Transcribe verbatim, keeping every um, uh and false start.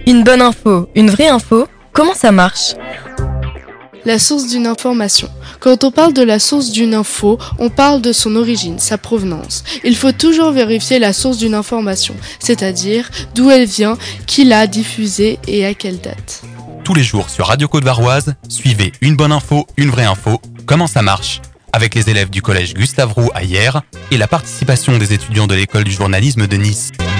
Une bonne info, une vraie info, comment ça marche ? La source d'une information. Quand on parle de la source d'une info, on parle de son origine, sa provenance. Il faut toujours vérifier la source d'une information, c'est-à-dire d'où elle vient, qui l'a diffusée et à quelle date. Tous les jours sur Radio Côte-Varoise, suivez Une bonne info, une vraie info, comment ça marche ? Avec les élèves du collège Gustave Roux à Hyères et la participation des étudiants de l'école du journalisme de Nice.